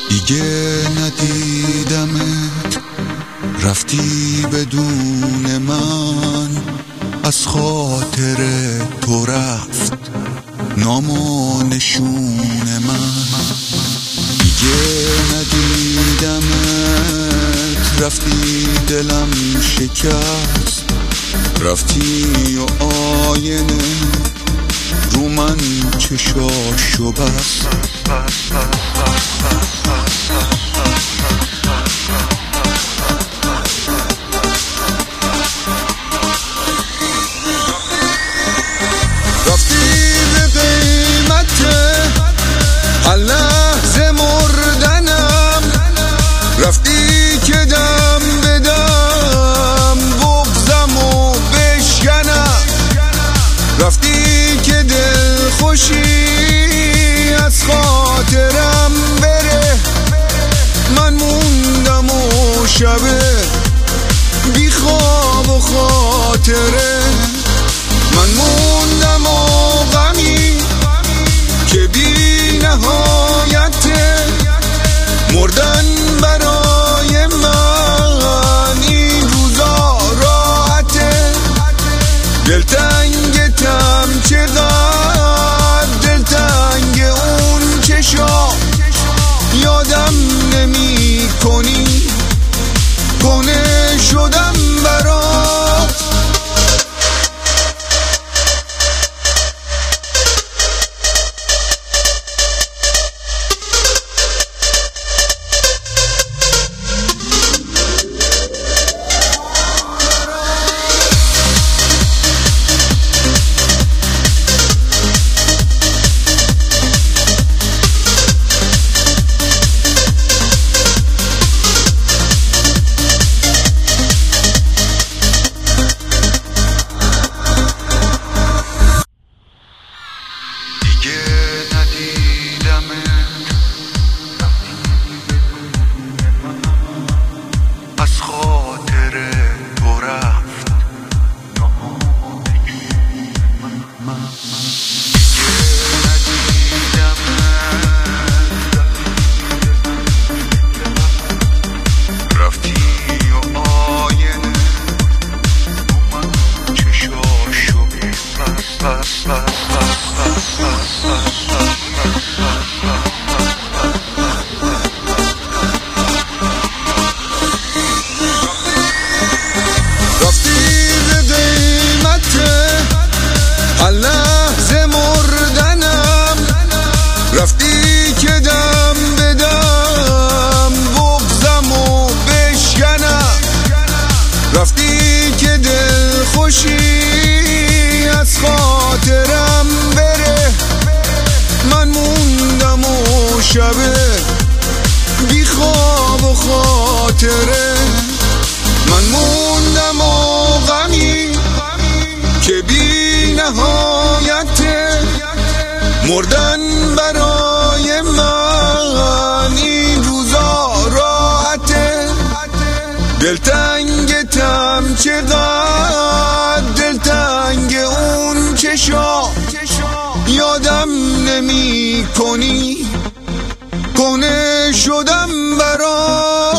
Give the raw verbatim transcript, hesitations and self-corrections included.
دیگه ندیدمت، رفتی بدون من، از خاطر تو رفت نام و نشون من. دیگه ندیدمت، رفتی دلم شکست، رفتی و آینه رو من چشاشو بست. رفتی به قیمت هر لحظه مردنم، رفتی که دم به دم بغضمو بشکنم، رفتی که دل خوشی از خاطرم بره. من موندم و شبه بی خواب و خاطره، من موندم و غمی که بی نهایته. مردن برای من این روزا راحته، دلتنگتم چقدر، دلتنگ اون چشا یادم نمی کنی، کنه شدم برات. رفتی که دم به دم بغضمو بشکنم، رفتی که دل خوشی از خاطرم بره. من موندم و شبه بی خواب و خاطره، من موندم و غمی که بی نهایته. مردن برای من این روزا راحته، دلتنگتم چقدر، دلتنگ اون چشا یادم نمی کنی، کنه شدم برات.